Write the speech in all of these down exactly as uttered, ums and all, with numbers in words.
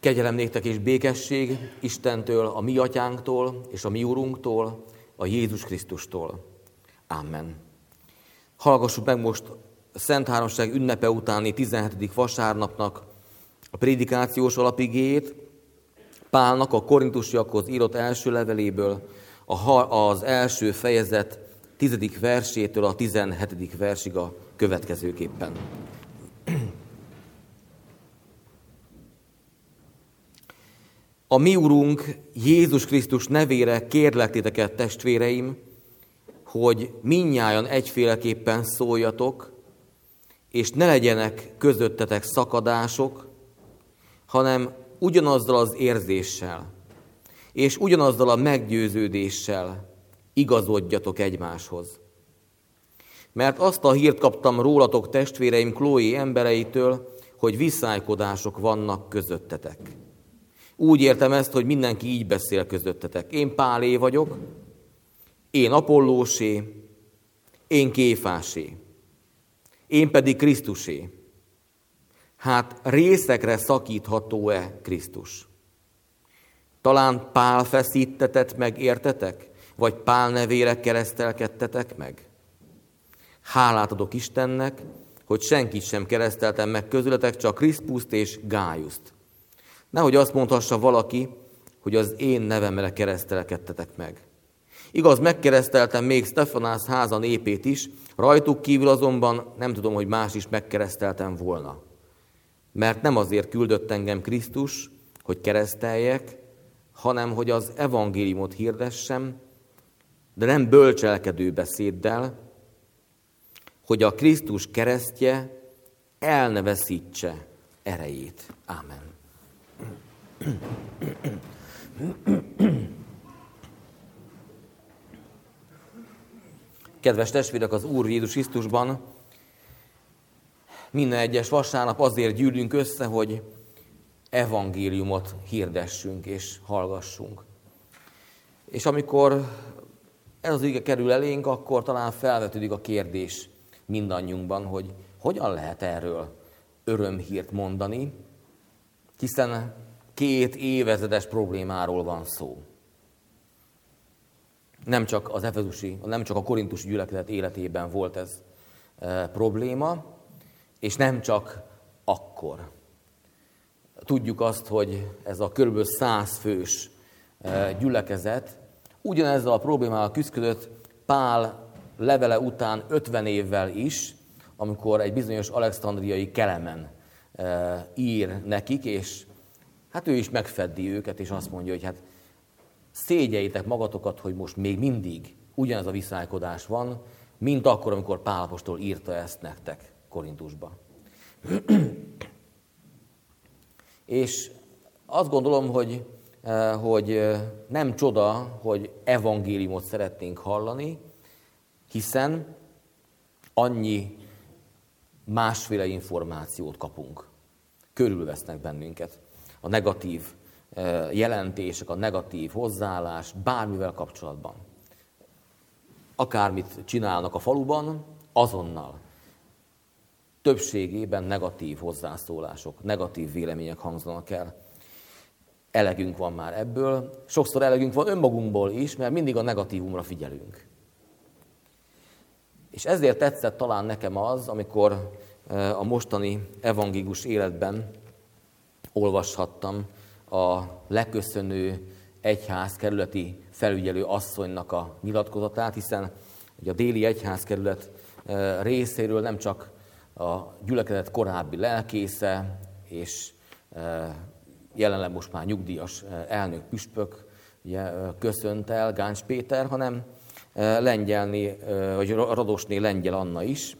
Kegyelem néktek és békesség Istentől, a mi atyánktól és a mi Urunktól, a Jézus Krisztustól. Amen. Hallgassuk meg most a Szent Háromság ünnepe utáni tizenhetedik vasárnapnak a prédikációs alapigéjét, Pálnak a korintusiakhoz írott első leveléből, az első fejezet tizedik versétől a tizenhetedik versig a következőképpen. A mi Urunk Jézus Krisztus nevére kérlek titeket, testvéreim, hogy mindnyájan egyféleképpen szóljatok, és ne legyenek közöttetek szakadások, hanem ugyanazzal az érzéssel, és ugyanazzal a meggyőződéssel igazodjatok egymáshoz. Mert azt a hírt kaptam rólatok, testvéreim, Chloé embereitől, hogy viszálykodások vannak közöttetek. Úgy értem ezt, hogy mindenki így beszél közöttetek. Én Pálé vagyok, én Apollósé, én Kéfásé, én pedig Krisztusé. Hát részekre szakítható-e Krisztus? Talán Pál feszítetett meg, értetek? Vagy Pál nevére keresztelkedtetek meg? Hálát adok Istennek, hogy senkit sem kereszteltem meg közületek, csak Kriszpuszt és Gájuszt. Nehogy azt mondhassa valaki, hogy az én nevemre keresztelkedtetek meg. Igaz, megkereszteltem még Sztefanász háza népét is, rajtuk kívül azonban nem tudom, hogy más is megkereszteltem volna. Mert nem azért küldött engem Krisztus, hogy kereszteljek, hanem hogy az evangéliumot hirdessem, de nem bölcselkedő beszéddel, hogy a Krisztus keresztje el ne veszítse erejét. Ámen. Kedves testvérek, az Úr Jézus Krisztusban minden egyes vasárnap azért gyűlünk össze, hogy evangéliumot hirdessünk és hallgassunk. És amikor ez az ige kerül elénk, akkor talán felvetődik a kérdés mindannyiunkban, hogy hogyan lehet erről örömhírt mondani, hiszen két évezredes problémáról van szó. Nem csak az efezusi, nem csak a korintusi gyülekezet életében volt ez e, probléma, és nem csak akkor. Tudjuk azt, hogy ez a kb. száz fős e, gyülekezet ugyanezzel a problémával küzdött Pál levele után ötven évvel is, amikor egy bizonyos alexandriai Kelemen e, ír nekik, és hát ő is megfeddi őket, és azt mondja, hogy hát szégyeljétek magatokat, hogy most még mindig ugyanaz a viszálykodás van, mint akkor, amikor Pál apostol írta ezt nektek Korintusba. És azt gondolom, hogy, hogy nem csoda, hogy evangéliumot szeretnénk hallani, hiszen annyi másféle információt kapunk. Körülvesznek bennünket a negatív jelentések, a negatív hozzáállás bármivel kapcsolatban. Akármit csinálnak a faluban, azonnal többségében negatív hozzászólások, negatív vélemények hangzanak el. Elegünk van már ebből, sokszor elegünk van önmagunkból is, mert mindig a negatívumra figyelünk. És ezért tetszett talán nekem az, amikor a mostani evangélikus életben olvashattam a leköszönő egyházkerületi felügyelő asszonynak a nyilatkozatát, hiszen ugye a déli egyházkerület részéről nem csak a gyülekezet korábbi lelkésze, és jelenleg most már nyugdíjas elnök püspök ugye, köszönt el, Gáncs Péter, hanem Lengyelné, vagy Radosné Lengyel Anna is.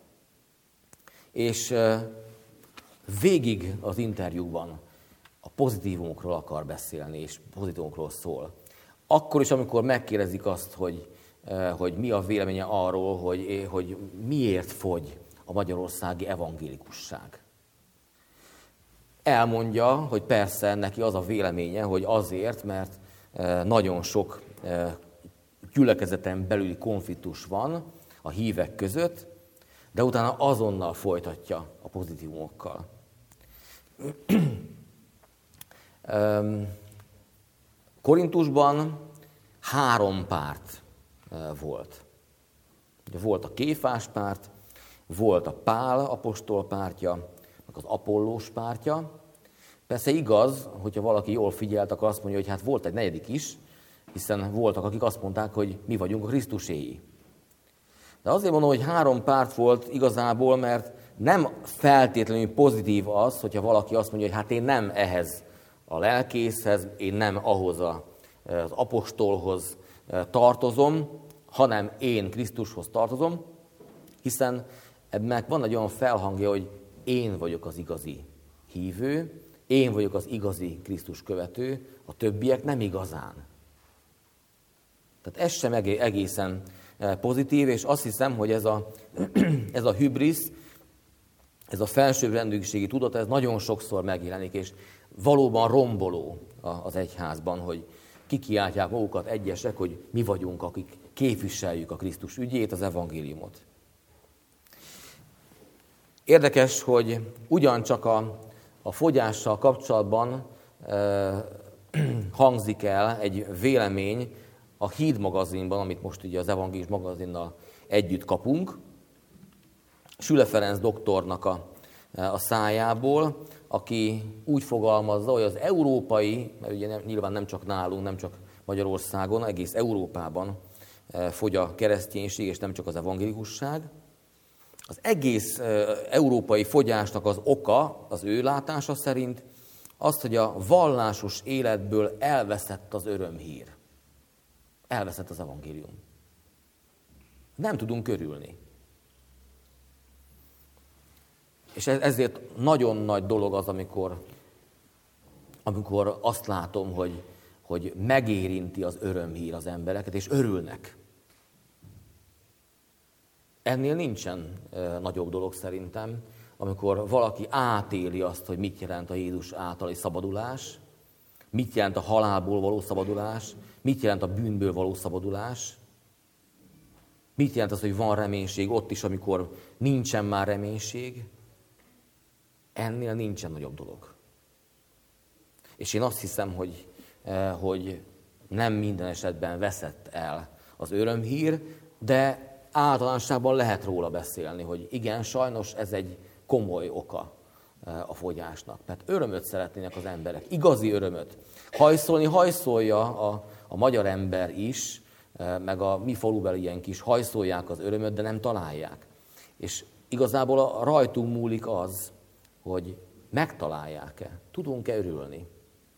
És végig az interjúban a pozitívumokról akar beszélni, és pozitívumokról szól. Akkor is, amikor megkérdezik azt, hogy, hogy mi a véleménye arról, hogy, hogy miért fogy a magyarországi evangélikusság. Elmondja, hogy persze neki az a véleménye, hogy azért, mert nagyon sok gyülekezeten belüli konfliktus van a hívek között, de utána azonnal folytatja a pozitívumokkal. Korintusban három párt volt. Volt a Kéfás párt, volt a Pál apostol pártja, meg az Apollós pártja. Persze igaz, hogyha valaki jól figyelt, akkor azt mondja, hogy hát volt egy negyedik is, hiszen voltak, akik azt mondták, hogy mi vagyunk a Krisztuséi. De azért mondom, hogy három párt volt igazából, mert nem feltétlenül pozitív az, hogyha valaki azt mondja, hogy hát én nem ehhez a lelkészhez, én nem ahhoz a, az apostolhoz tartozom, hanem én Krisztushoz tartozom, hiszen ebben van egy olyan felhangja, hogy én vagyok az igazi hívő, én vagyok az igazi Krisztus követő, a többiek nem igazán. Tehát ez sem egészen pozitív, és azt hiszem, hogy ez a, ez a hübrisz, ez a felsőbbrendűségi tudat, ez nagyon sokszor megjelenik, és valóban romboló az egyházban, hogy kikiáltják magukat egyesek, hogy mi vagyunk, akik képviseljük a Krisztus ügyét, az evangéliumot. Érdekes, hogy ugyancsak a, a fogyással kapcsolatban e, hangzik el egy vélemény a Híd magazinban, amit most ugye az Evangélius magazinnal együtt kapunk, Süle Ferenc doktornak a, a szájából, aki úgy fogalmazza, hogy az európai, mert ugye nem, nyilván nem csak nálunk, nem csak Magyarországon, egész Európában fogy a kereszténység, és nem csak az evangélikusság. Az egész európai fogyásnak az oka, az ő látása szerint, az, hogy a vallásos életből elveszett az örömhír. Elveszett az evangélium. Nem tudunk örülni. És ezért nagyon nagy dolog az, amikor, amikor azt látom, hogy, hogy megérinti az örömhír az embereket, és örülnek. Ennél nincsen e, nagyobb dolog szerintem, amikor valaki átéli azt, hogy mit jelent a Jézus általi szabadulás, mit jelent a halálból való szabadulás, mit jelent a bűnből való szabadulás, mit jelent az, hogy van reménység ott is, amikor nincsen már reménység. Ennél nincsen nagyobb dolog. És én azt hiszem, hogy, hogy nem minden esetben veszett el az örömhír, de általánosságban lehet róla beszélni, hogy igen, sajnos ez egy komoly oka a fogyásnak. Mert örömöt szeretnének az emberek, igazi örömöt. Hajszolni hajszolja a, a magyar ember is, meg a mi falubeliek is hajszolják az örömöt, de nem találják. És igazából a rajtunk múlik az, hogy megtalálják-e, tudunk-e örülni.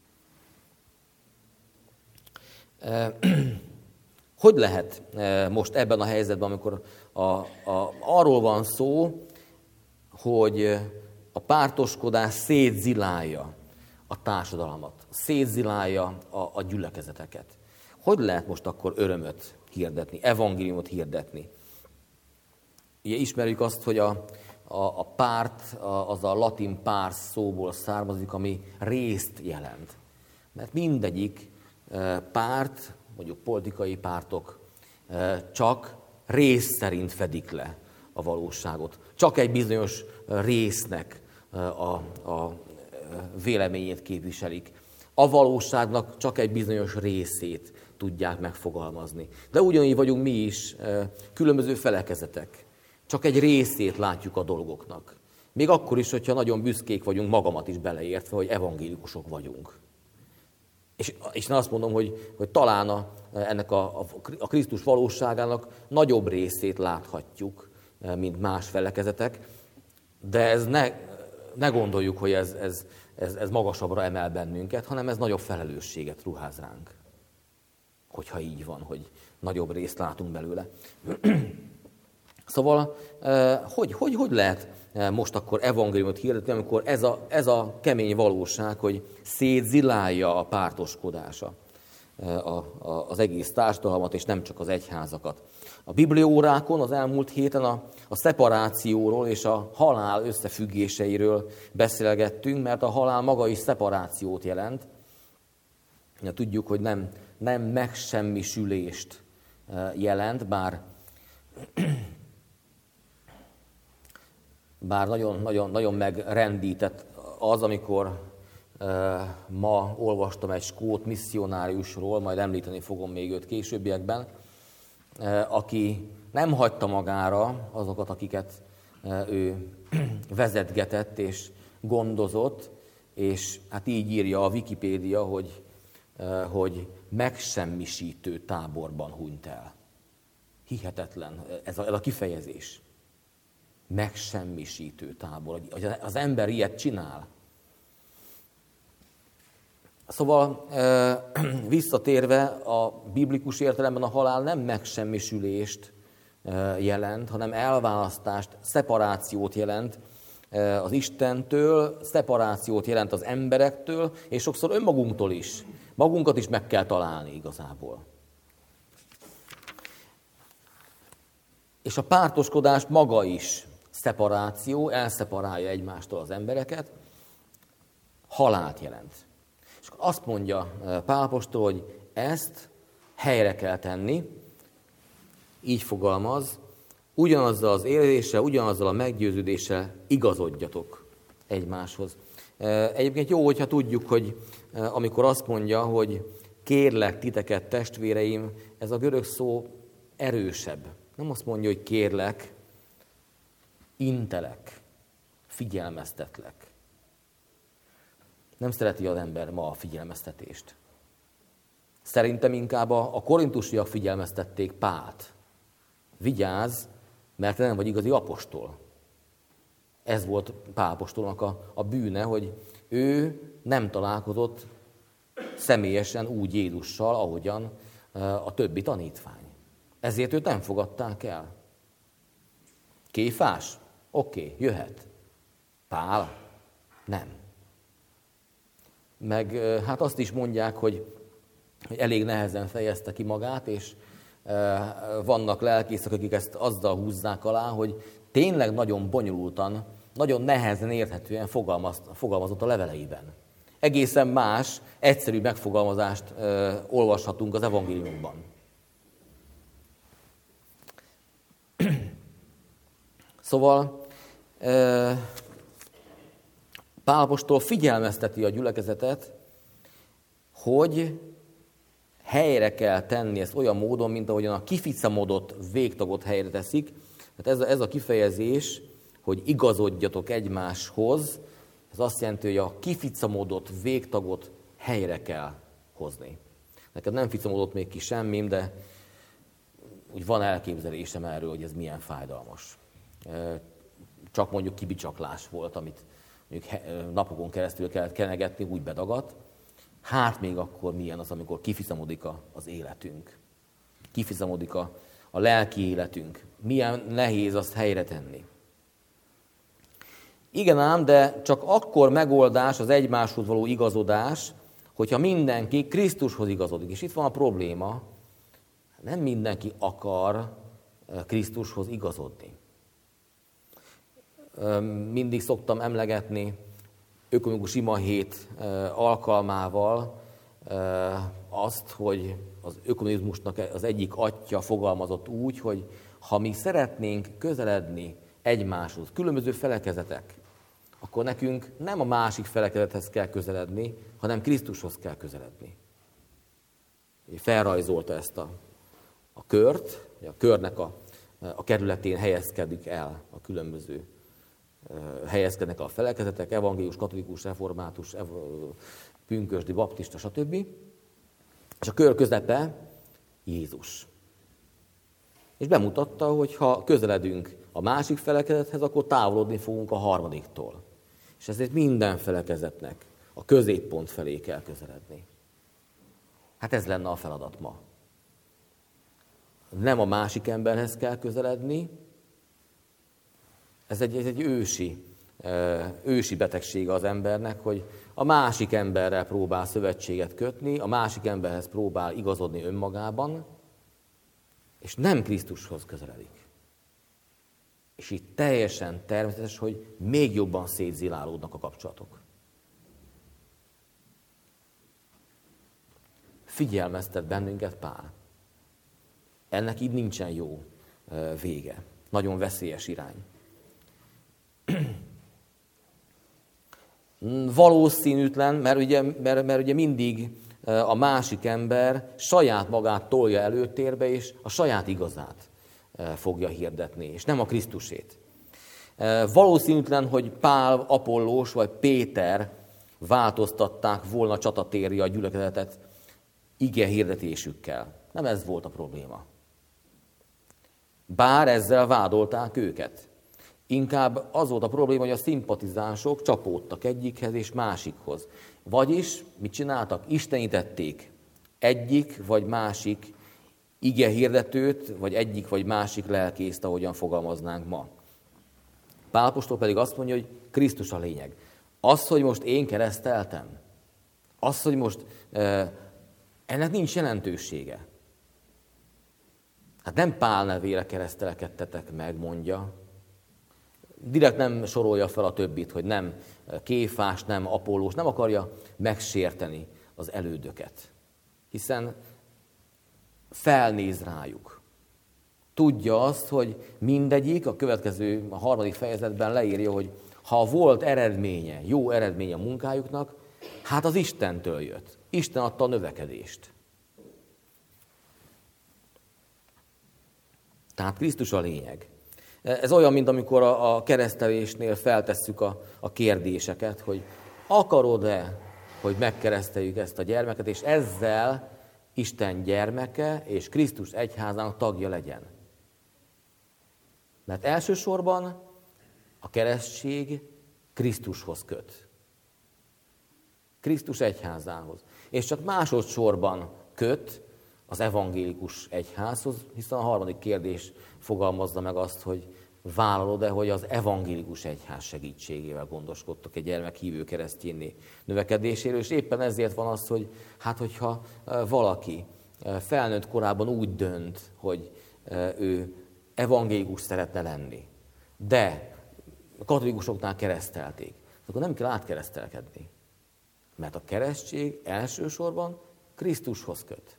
Hogy lehet most ebben a helyzetben, amikor a, a, arról van szó, hogy a pártoskodás szétzilálja a társadalmat, szétzilálja a, a gyülekezeteket. Hogy lehet most akkor örömöt hirdetni, evangéliumot hirdetni? Ugye ismerjük azt, hogy a, a, a párt, a, az a latin pars szóból származik, ami részt jelent. Mert mindegyik párt, mondjuk politikai pártok csak rész szerint fedik le a valóságot. Csak egy bizonyos résznek a, a véleményét képviselik. A valóságnak csak egy bizonyos részét tudják megfogalmazni. De ugyanígy vagyunk mi is, különböző felekezetek. Csak egy részét látjuk a dolgoknak. Még akkor is, hogyha nagyon büszkék vagyunk, magamat is beleértve, hogy evangélikusok vagyunk. És, és én azt mondom, hogy, hogy talán a, ennek a, a, a Krisztus valóságának nagyobb részét láthatjuk, mint más felekezetek, de ez ne, ne gondoljuk, hogy ez, ez, ez, ez magasabbra emel bennünket, hanem ez nagyobb felelősséget ruház ránk. Hogyha így van, hogy nagyobb részt látunk belőle. Szóval, hogy, hogy, hogy lehet most akkor evangéliumot hirdetni, amikor ez a, ez a kemény valóság, hogy szétzilálja a pártoskodása a, a, az egész társadalmat, és nem csak az egyházakat. A bibliaórákon az elmúlt héten a, a szeparációról és a halál összefüggéseiről beszélgettünk, mert a halál maga is szeparációt jelent. Ja, tudjuk, hogy nem, nem megsemmisülést jelent, bár Bár nagyon, nagyon, nagyon megrendített az, amikor Ma olvastam egy skót misszionáriusról, majd említeni fogom még őt későbbiekben, aki nem hagyta magára azokat, akiket ő vezetgetett és gondozott, és hát így írja a Wikipédia, hogy, hogy megsemmisítő táborban hunyt el. Hihetetlen ez a, ez a kifejezés. Megsemmisítő tábor. Az ember ilyet csinál. Szóval visszatérve, a biblikus értelemben a halál nem megsemmisülést jelent, hanem elválasztást, szeparációt jelent az Istentől, szeparációt jelent az emberektől, és sokszor önmagunktól is. Magunkat is meg kell találni igazából. És a pártoskodás maga is szeparáció, elszeparálja egymástól az embereket, halált jelent. És azt mondja Pál apostol, hogy ezt helyre kell tenni, így fogalmaz, ugyanazzal az érzéssel, ugyanazzal a meggyőződéssel igazodjatok egymáshoz. Egyébként jó, hogyha tudjuk, hogy amikor azt mondja, hogy kérlek titeket, testvéreim, ez a görög szó erősebb. Nem azt mondja, hogy kérlek, intelek, figyelmeztetlek. Nem szereti az ember ma a figyelmeztetést. Szerintem inkább a korintusiak figyelmeztették Pált. Vigyázz, mert te nem vagy igazi apostol. Ez volt Pál apostolnak a, a bűne, hogy ő nem találkozott személyesen úgy Jézussal, ahogyan a többi tanítvány. Ezért őt nem fogadták el. Kéfás? Oké, okay, jöhet. Pál? Nem. Meg hát azt is mondják, hogy, hogy elég nehezen fejezte ki magát, és e, vannak lelkészek, akik ezt azzal húzzák alá, hogy tényleg nagyon bonyolultan, nagyon nehezen érthetően fogalmazott a leveleiben. Egészen más, egyszerű megfogalmazást e, olvashatunk az evangéliumban. Szóval Pál apostol figyelmezteti a gyülekezetet, hogy helyre kell tenni ezt olyan módon, mint ahogyan a kificamodott végtagot helyre teszik. Tehát ez a, ez a kifejezés, hogy igazodjatok egymáshoz, ez azt jelenti, hogy a kificamodott végtagot helyre kell hozni. Nekem nem ficamodott még ki semmim, de úgy van elképzelésem erről, hogy ez milyen fájdalmas. Csak mondjuk kibicsaklás volt, amit mondjuk napokon keresztül kellett kenegetni, úgy bedagadt. Hát még akkor milyen az, amikor kifizamodik az életünk. Kifizamodik a, a lelki életünk. Milyen nehéz azt helyre tenni. Igen ám, de csak akkor megoldás az egymáshoz való igazodás, hogyha mindenki Krisztushoz igazodik. És itt van a probléma, nem mindenki akar Krisztushoz igazodni. Mindig szoktam emlegetni ökumenikus ima hét alkalmával azt, hogy az ökumenizmusnak az egyik atya fogalmazott úgy, hogy ha mi szeretnénk közeledni egymáshoz, különböző felekezetek, akkor nekünk nem a másik felekezethez kell közeledni, hanem Krisztushoz kell közeledni. Felrajzolta ezt a, a kört, a körnek a, a kerületén helyezkedik el a különböző helyezkednek a felekezetek, evangélius, katolikus, református, pünkösdi, baptista, stb. És a kör közepe Jézus. És bemutatta, hogy ha közeledünk a másik felekezethez, akkor távolodni fogunk a harmadiktól. És ezért minden felekezetnek a középpont felé kell közeledni. Hát ez lenne a feladat ma. Nem a másik emberhez kell közeledni, Ez egy, ez egy ősi, ősi betegsége az embernek, hogy a másik emberrel próbál szövetséget kötni, a másik emberhez próbál igazodni önmagában, és nem Krisztushoz közeledik. És itt teljesen természetes, hogy még jobban szétzilálódnak a kapcsolatok. Figyelmeztet bennünket Pál. Ennek így nincsen jó vége. Nagyon veszélyes irány. Valószínűtlen, mert ugye, mert, mert ugye mindig a másik ember saját magát tolja előtérbe, és a saját igazát fogja hirdetni, és nem a Krisztusét. Valószínűtlen, hogy Pál, Apollós vagy Péter változtatták volna csatatérre a gyülekezetet ige hirdetésükkel. Nem ez volt a probléma. Bár ezzel vádolták őket. Inkább az volt a probléma, hogy a szimpatizánsok csapódtak egyikhez és másikhoz. Vagyis mit csináltak? Istenítették egyik vagy másik ige hirdetőt, vagy egyik vagy másik lelkészt, ahogyan fogalmaznánk ma. Pál apostol pedig azt mondja, hogy Krisztus a lényeg. Az, hogy most én kereszteltem, az, hogy most eh, ennek nincs jelentősége. Hát nem Pál nevére keresztelekedtetek meg, mondja. Direkt nem sorolja fel a többit, hogy nem Kéfás, nem Apollós, nem akarja megsérteni az elődöket. Hiszen felnéz rájuk. Tudja azt, hogy mindegyik, a következő, a harmadik fejezetben leírja, hogy ha volt eredménye, jó eredménye a munkájuknak, hát az Istentől jött. Isten adta a növekedést. Tehát Krisztus a lényeg. Ez olyan, mint amikor a, a keresztelésnél feltesszük a, a kérdéseket, hogy akarod-e, hogy megkereszteljük ezt a gyermeket, és ezzel Isten gyermeke és Krisztus egyházának tagja legyen. Mert elsősorban a keresztség Krisztushoz köt. Krisztus egyházához. És csak másodszorban köt az evangélikus egyházhoz, hiszen a harmadik kérdés fogalmazza meg azt, hogy vállalod-e, hogy az evangélikus egyház segítségével gondoskodtok egy gyermek hívő keresztjénné növekedéséről, és éppen ezért van az, hogy hát hogyha valaki felnőtt korában úgy dönt, hogy ő evangélikus szeretne lenni, de a katolikusoknál keresztelték, akkor nem kell átkeresztelkedni, mert a keresztség elsősorban Krisztushoz köt.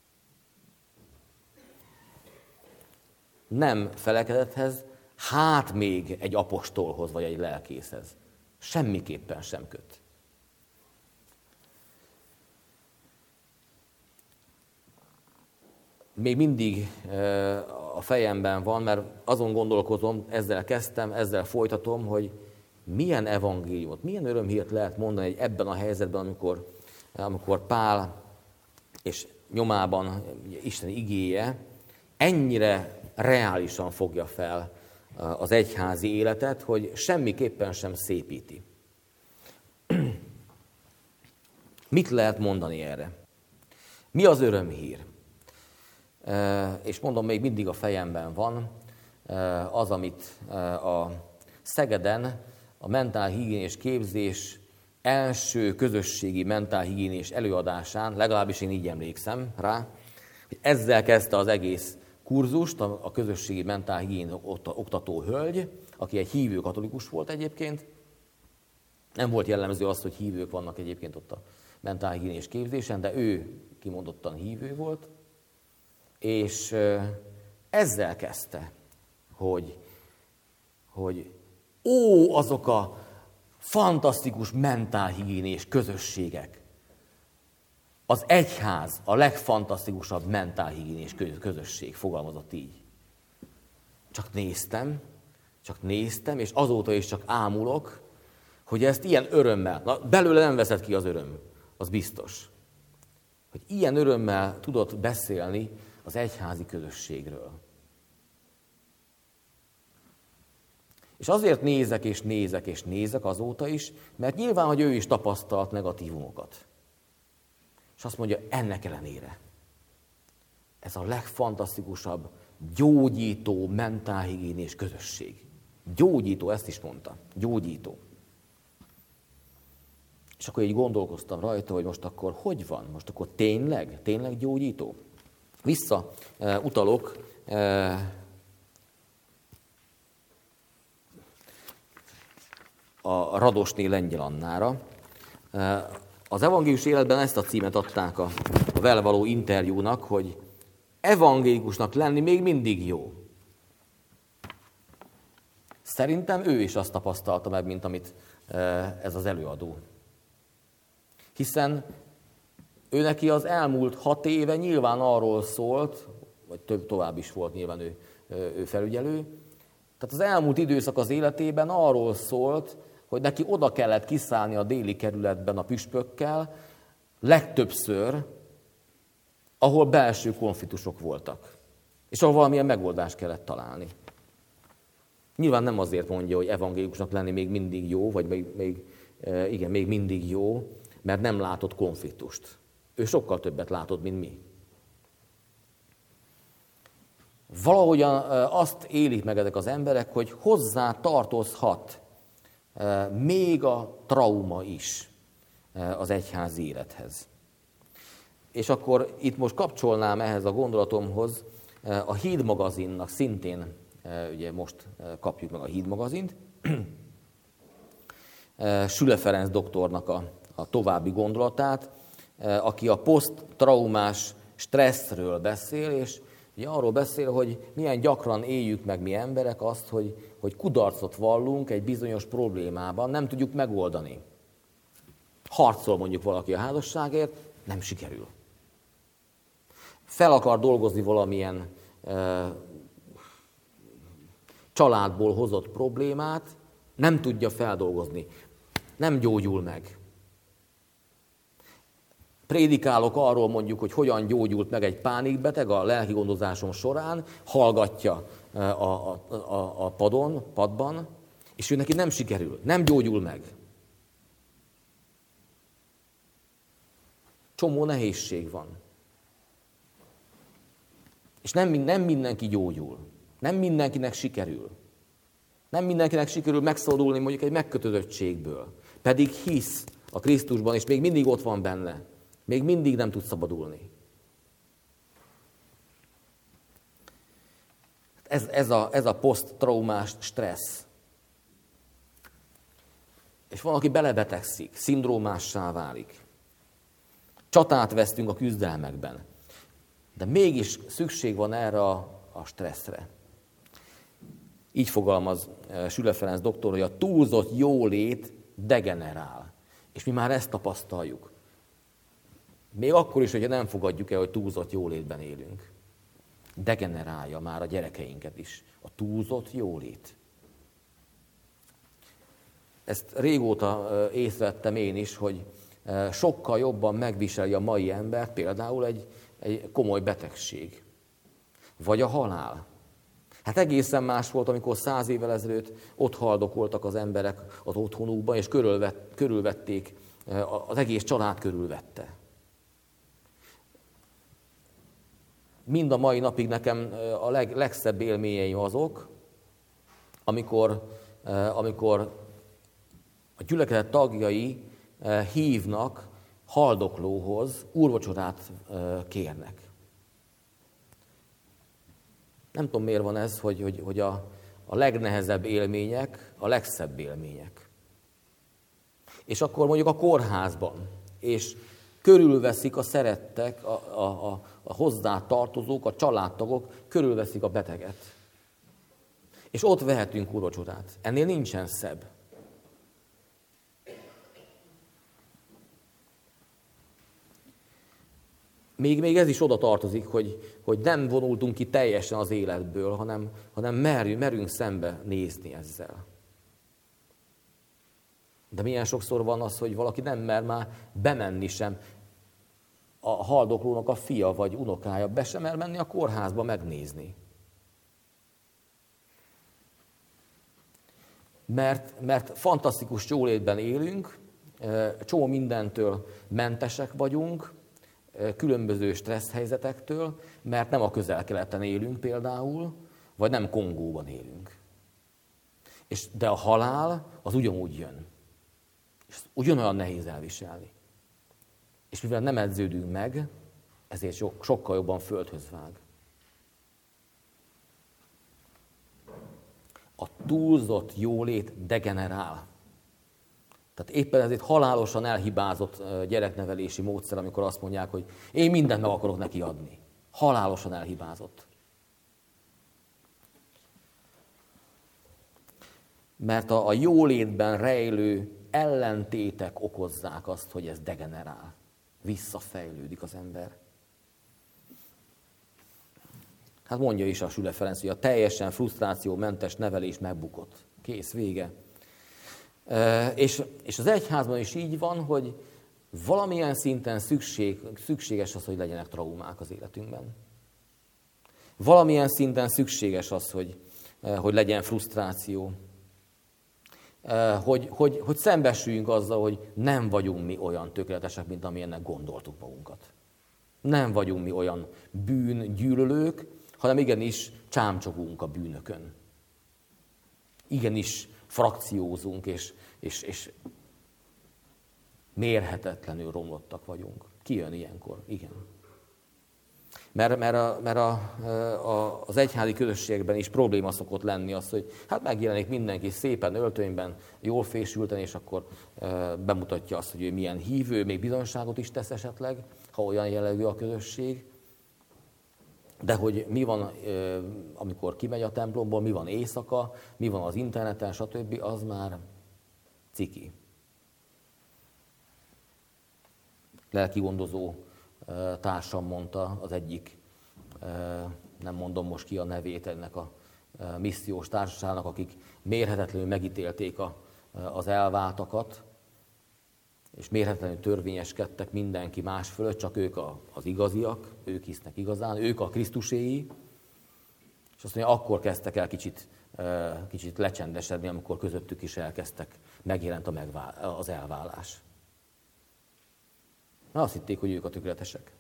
Nem felekedethez, hát még egy apostolhoz vagy egy lelkészhez. Semmiképpen sem köt. Még mindig a fejemben van, mert azon gondolkozom, ezzel kezdtem, ezzel folytatom, hogy milyen evangéliumot, milyen örömhírt lehet mondani egy ebben a helyzetben, amikor, amikor Pál és nyomában Isten igéje ennyire reálisan fogja fel az egyházi életet, hogy semmiképpen sem szépíti. Mit lehet mondani erre? Mi az örömhír? És mondom, még mindig a fejemben van az, amit a Szegeden a mentálhigiénés képzés első közösségi mentálhigiénés előadásán, legalábbis én így emlékszem rá, hogy ezzel kezdte az egész kurzust a közösségi mentálhigién oktató hölgy, aki egy hívő katolikus volt egyébként. Nem volt jellemző az, hogy hívők vannak egyébként ott a mentálhigiénés képzésen, de ő kimondottan hívő volt, és ezzel kezdte, hogy, hogy ó, azok a fantasztikus mentálhigiénés közösségek. Az egyház a legfantasztikusabb mentálhigiénés közösség, fogalmazott így. Csak néztem, csak néztem, és azóta is csak ámulok, hogy ezt ilyen örömmel, na, belőle nem veszed ki az öröm, az biztos, hogy ilyen örömmel tudott beszélni az egyházi közösségről. És azért nézek és nézek és nézek azóta is, mert nyilván, hogy ő is tapasztalt negatívumokat. És azt mondja, ennek ellenére ez a legfantasztikusabb gyógyító mentálhigiénés közösség. Gyógyító, ezt is mondta. Gyógyító. És akkor így gondolkoztam rajta, hogy most akkor hogy van? Most akkor tényleg, tényleg gyógyító? Vissza uh, utalok uh, a Radosné Lengyel Annára. Uh, az evangélikus életben ezt a címet adták a, a vele való interjúnak, hogy evangélikusnak lenni még mindig jó. Szerintem ő is azt tapasztalta meg, mint amit ez az előadó. Hiszen ő neki az elmúlt hat éve nyilván arról szólt, vagy több tovább is volt nyilván ő, ő felügyelő, tehát az elmúlt időszak az életében arról szólt, hogy neki oda kellett kiszállni a déli kerületben a püspökkel, legtöbbször, ahol belső konfliktusok voltak, és ahol valamilyen megoldást kellett találni. Nyilván nem azért mondja, hogy evangélikusnak lenni még mindig jó, vagy még, még, igen, még mindig jó, mert nem látott konfliktust. Ő sokkal többet látott, mint mi. Valahogyan azt élik meg ezek az emberek, hogy hozzá tartozhat még a trauma is az egyházi élethez. És akkor itt most kapcsolnám ehhez a gondolatomhoz a Híd magazinnak, szintén ugye most kapjuk meg a Híd magazint, Süle Ferenc doktornak a, a további gondolatát, aki a poszttraumás stresszről beszél, és ugye arról beszél, hogy milyen gyakran éljük meg mi emberek azt, hogy, hogy kudarcot vallunk egy bizonyos problémában, nem tudjuk megoldani. Harcol mondjuk valaki a házasságért, nem sikerül. Fel akar dolgozni valamilyen e, családból hozott problémát, nem tudja feldolgozni, nem gyógyul meg. Prédikálok arról mondjuk, hogy hogyan gyógyult meg egy pánikbeteg a lelki gondozásom során, hallgatja a, a, a, a padon, padban, és ő neki nem sikerül, nem gyógyul meg. Csomó nehézség van. És nem, nem mindenki gyógyul, nem mindenkinek sikerül. Nem mindenkinek sikerül megszabadulni mondjuk egy megkötözöttségből, pedig hisz a Krisztusban, és még mindig ott van benne. Még mindig nem tud szabadulni. Ez, ez a, ez a poszttraumás stressz. És van, aki belebetegszik, szindrómássá válik. Csatát vesztünk a küzdelmekben. De mégis szükség van erre a, a stresszre. Így fogalmaz Süle Ferenc doktor, hogy a túlzott jólét degenerál. És mi már ezt tapasztaljuk. Még akkor is, hogyha nem fogadjuk el, hogy túlzott jólétben élünk. Degenerálja már a gyerekeinket is. A túlzott jólét. Ezt régóta észrevettem én is, hogy sokkal jobban megviseli a mai embert például egy, egy komoly betegség. Vagy a halál. Hát egészen más volt, amikor száz évvel ezelőtt ott haldokoltak az emberek az otthonukban, és körülvett, körülvették, az egész család körülvette. Mind a mai napig nekem a leg, legszebb élményeim azok, amikor, amikor a gyülekezet tagjai hívnak haldoklóhoz, úrvacsorát kérnek. Nem tudom, miért van ez, hogy, hogy, hogy a, a legnehezebb élmények a legszebb élmények. És akkor mondjuk a kórházban, és körülveszik a szerettek, a, a, a, a hozzá tartozók, a családtagok, körülveszik a beteget. És ott vehetünk úrvacsorát. Ennél nincsen szebb. Még, még ez is oda tartozik, hogy, hogy nem vonultunk ki teljesen az életből, hanem, hanem merjünk, merjünk szembe nézni ezzel. De milyen sokszor van az, hogy valaki nem mer már bemenni sem. A haldoklónak a fia vagy unokája be sem mer menni a kórházba megnézni. Mert, mert fantasztikus jólétben élünk, csomó mindentől mentesek vagyunk, különböző stressz helyzetektől, mert nem a Közel-Keleten élünk például, vagy nem Kongóban élünk. És, de a halál az ugyanúgy jön. És ugyanolyan nehéz elviselni. És mivel nem edződünk meg, ezért so, sokkal jobban földhöz vág. A túlzott jólét degenerál. Tehát éppen ezért halálosan elhibázott gyereknevelési módszer, amikor azt mondják, hogy én mindent meg akarok neki adni. Halálosan elhibázott. Mert a, a jólétben rejlő ellentétek okozzák azt, hogy ez degenerál. Visszafejlődik az ember. Hát mondja is a Süle Ferenc, hogy a teljesen frusztrációmentes nevelés megbukott. Kész, vége. E, és, és az egyházban is így van, hogy valamilyen szinten szükség, szükséges az, hogy legyenek traumák az életünkben. Valamilyen szinten szükséges az, hogy, hogy legyen frusztráció. Hogy, hogy, hogy szembesüljünk azzal, hogy nem vagyunk mi olyan tökéletesek, mint amilyennek gondoltuk magunkat. Nem vagyunk mi olyan bűngyűlölők, hanem igenis csámcsogunk a bűnökön. Igenis frakciózunk, és, és, és mérhetetlenül romlottak vagyunk. Ki jön ilyenkor? Igen. Mert, mert, a, mert a, a, az egyházi közösségben is probléma szokott lenni az, hogy hát megjelenik mindenki szépen öltönyben, jól fésülten, és akkor e, bemutatja azt, hogy ő milyen hívő, még bizonyságot is tesz esetleg, ha olyan jellegű a közösség. De hogy mi van, e, amikor kimegy a templomból, mi van éjszaka, mi van az interneten, stb., az már ciki. Lelkigondozó társam mondta, az egyik, nem mondom most ki a nevét ennek a missziós társaságnak, akik mérhetetlenül megítélték a, az elváltakat, és mérhetetlenül törvényeskedtek mindenki más fölött, csak ők az igaziak, ők hisznek igazán, ők a Krisztuséi, és azt mondja, akkor kezdtek el kicsit, kicsit lecsendesedni, amikor közöttük is elkezdtek, megjelent a megvál, az elválás. Azt hitték, hogy ők a tökéletesek.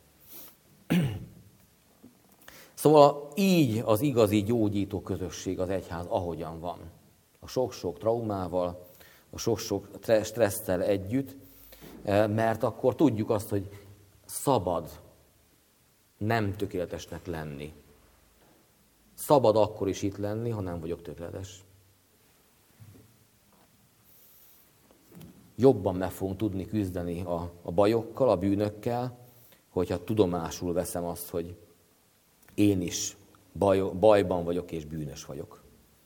Szóval így az igazi gyógyító közösség az egyház, ahogyan van. A sok-sok traumával, a sok-sok stresszel együtt, mert akkor tudjuk azt, hogy szabad nem tökéletesnek lenni. Szabad akkor is itt lenni, ha nem vagyok tökéletes. Jobban meg fogunk tudni küzdeni a, a bajokkal, a bűnökkel, hogyha tudomásul veszem azt, hogy én is baj, bajban vagyok és bűnös vagyok.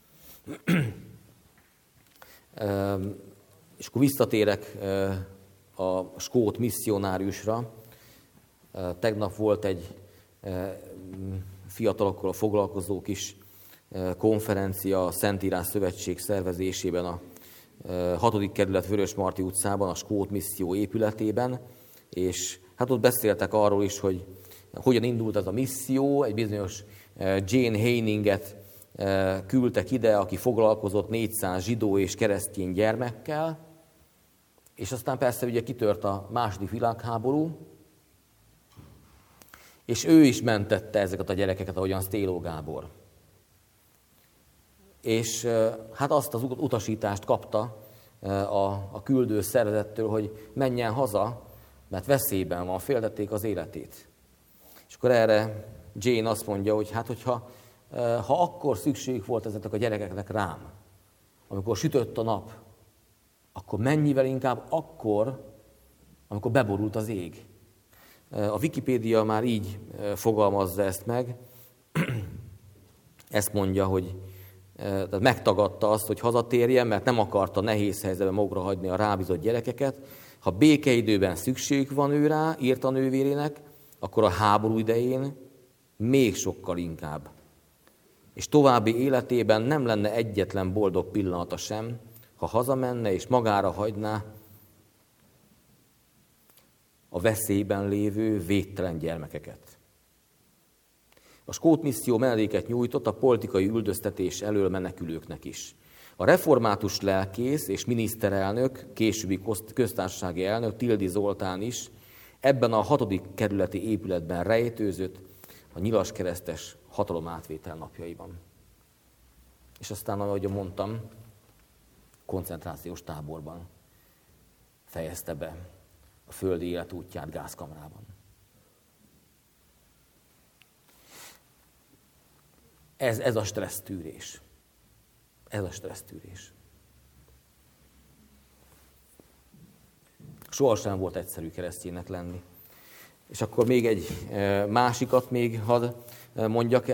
e, és akkor visszatérek e, a skót misszionáriusra. E, tegnap volt egy e, fiatalokkal foglalkozó kis e, konferencia a Szentírás Szövetség szervezésében a hatodik kerület Vörösmarty utcában, a skót misszió épületében, és hát ott beszéltek arról is, hogy hogyan indult ez a misszió, egy bizonyos Jane Heininget küldtek ide, aki foglalkozott négyszáz zsidó és keresztény gyermekkel, és aztán persze ugye kitört a második világháború, és ő is mentette ezeket a gyerekeket, ahogyan Sztéló Gábor. És hát azt az utasítást kapta a, a küldő szervezettől, hogy menjen haza, mert veszélyben van, féltették az életét. És akkor erre Jane azt mondja, hogy hát hogyha ha akkor szükség volt ezeknek a gyerekeknek rám, amikor sütött a nap, akkor mennyivel inkább akkor, amikor beborult az ég. A Wikipédia már így fogalmazza ezt meg, ezt mondja, hogy tehát megtagadta azt, hogy hazatérjen, mert nem akarta nehéz helyzetben magukra hagyni a rábízott gyerekeket. Ha békeidőben szükség van ő rá, írta a nővérének, akkor a háború idején még sokkal inkább. És további életében nem lenne egyetlen boldog pillanata sem, ha hazamenne és magára hagyná a veszélyben lévő védtelen gyermekeket. A skót misszió menedéket nyújtott a politikai üldöztetés elől menekülőknek is. A református lelkész és miniszterelnök, későbbi köztársasági elnök Tildi Zoltán is ebben a hatodik kerületi épületben rejtőzött a nyilaskeresztes hatalomátvétel napjaiban. És aztán, ahogy mondtam, koncentrációs táborban fejezte be a földi élet útját gázkamrában. Ez, ez a stressztűrés. Ez a stressztűrés. Sohasem volt egyszerű kereszténynek lenni. És akkor még egy másikat még hadd mondjak,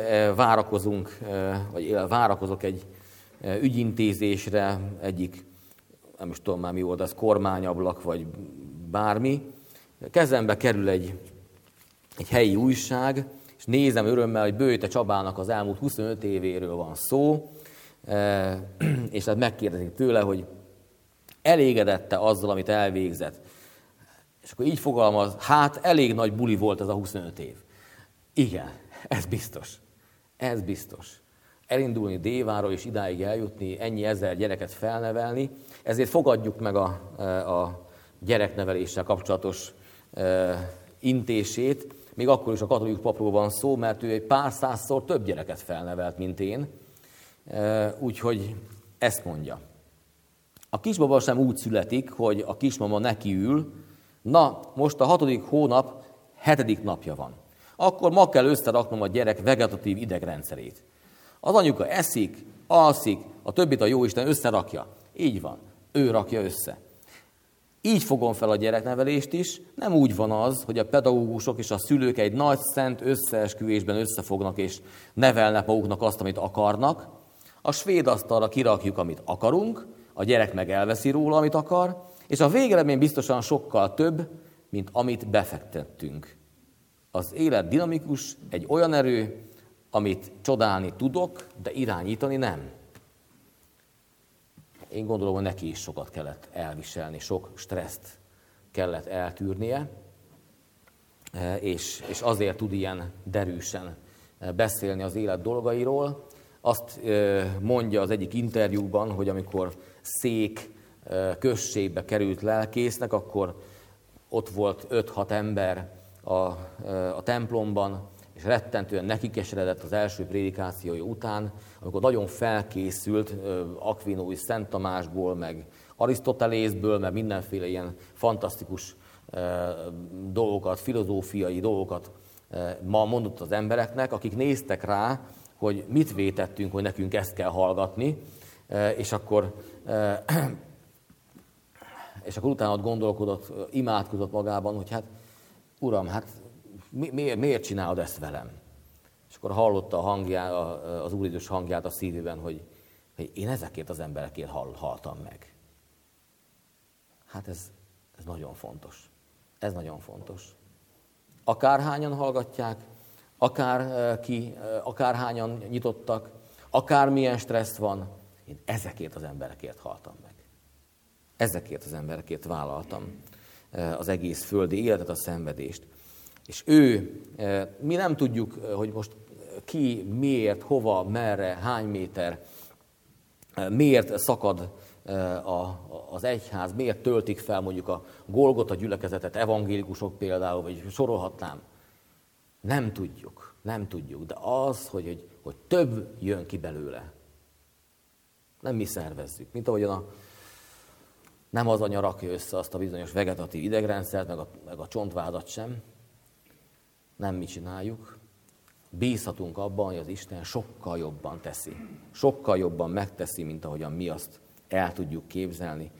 várakozunk, vagy várakozok egy ügyintézésre egyik nem is tudom már mi volt, az kormányablak, vagy bármi. Kezembe kerül egy, egy helyi újság, és nézem örömmel, hogy Böjte Csabának az elmúlt huszonöt évéről van szó, és hát megkérdezik tőle, hogy elégedette azzal, amit elvégzett. És akkor így fogalmaz, hát elég nagy buli volt ez a huszonöt év. Igen, ez biztos. Ez biztos. Elindulni Déváról és idáig eljutni, ennyi ezer gyereket felnevelni, ezért fogadjuk meg a, a gyerekneveléssel kapcsolatos e, intését, még akkor is a katolikus papról van szó, mert ő egy pár százszor több gyereket felnevelt, mint én. E, úgyhogy ezt mondja. A kisbaba sem úgy születik, hogy a kismama nekiül, na, most a hatodik hónap hetedik napja van. Akkor ma kell összeraknom a gyerek vegetatív idegrendszerét. Az anyuka eszik, alszik, a többit a jóisten összerakja. Így van, ő rakja össze. Így fogom fel a gyereknevelést is, nem úgy van az, hogy a pedagógusok és a szülők egy nagy szent összeesküvésben összefognak és nevelnek maguknak azt, amit akarnak. A svéd asztalra kirakjuk, amit akarunk, a gyerek meg elveszi róla, amit akar, és a végeredmény biztosan sokkal több, mint amit befektettünk. Az élet dinamikus, egy olyan erő, amit csodálni tudok, de irányítani nem. Én gondolom, hogy neki is sokat kellett elviselni, sok stresszt kellett eltűrnie, és, és azért tud ilyen derűsen beszélni az élet dolgairól. Azt mondja az egyik interjúban, hogy amikor Szék községbe került lelkésznek, akkor ott volt öt-hat ember a, a templomban, és rettentően nekikeseredett az első prédikációja után, amikor nagyon felkészült Akvinói Szent Tamásból, meg Arisztotelészből, meg mindenféle ilyen fantasztikus dolgokat, filozófiai dolgokat ma mondott az embereknek, akik néztek rá, hogy mit vétettünk, hogy nekünk ezt kell hallgatni, és akkor, és akkor utána ott gondolkodott, imádkozott magában, hogy hát, Uram, hát miért, miért csinálod ezt velem? És akkor hallotta a hangját, az Úr Jézus hangját a szívében, hogy, hogy én ezekért az emberekért hall, haltam meg. Hát ez, ez nagyon fontos. Ez nagyon fontos. Akárhányan hallgatják, akár ki, akárhányan nyitottak, akármilyen stressz van, én ezekért az emberekért haltam meg. Ezekért az emberekért vállaltam az egész földi életet, a szenvedést. És ő, mi nem tudjuk, hogy most ki, miért, hova, merre, hány méter, miért szakad az egyház, miért töltik fel mondjuk a Golgota gyülekezetet, evangélikusok például, vagy sorolhatnám. Nem tudjuk, nem tudjuk, de az, hogy, hogy, hogy több jön ki belőle. Nem mi szervezzük, mint ahogyan a, nem az anya rakja össze azt a bizonyos vegetatív idegrendszert, meg a, meg a csontvádat sem. Nem mi csináljuk. Bízhatunk abban, hogy az Isten sokkal jobban teszi. Sokkal jobban megteszi, mint ahogyan mi azt el tudjuk képzelni.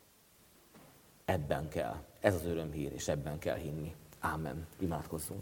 Ebben kell. Ez az örömhír, és ebben kell hinni. Ámen. Imádkozzunk.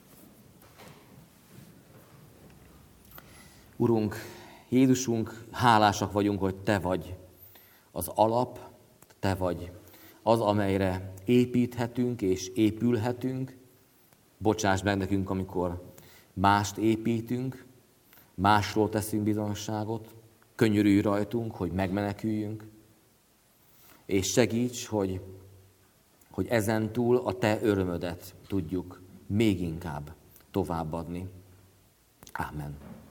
Urunk, Jézusunk, hálásak vagyunk, hogy Te vagy az alap, Te vagy az, amelyre építhetünk és épülhetünk. Bocsáss meg nekünk, amikor mást építünk, másról teszünk bizonyságot, könyörülj rajtunk, hogy megmeneküljünk, és segíts, hogy, hogy ezentúl a Te örömödet tudjuk még inkább továbbadni. Ámen.